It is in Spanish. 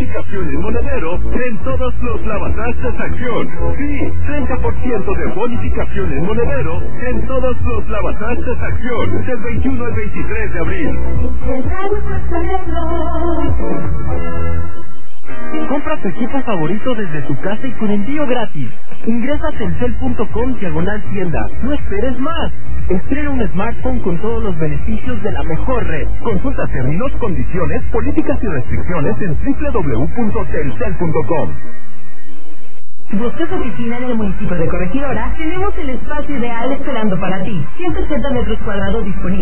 bonificación en monedero en todos los lavatrastes Acción. Sí, 30% de bonificación en monedero en todos los lavatrastes Acción. Del 21 al 23 de abril. Compra tu equipo favorito desde tu casa y con envío gratis. Ingresa a telcel.com/tienda. No esperes más. Estrena un smartphone con todos los beneficios de la mejor red. Consulta términos, condiciones, políticas y restricciones en www.telcel.com. Si buscas oficina en el municipio de Corregidora, tenemos el espacio ideal esperando para ti. 180 metros cuadrados disponibles.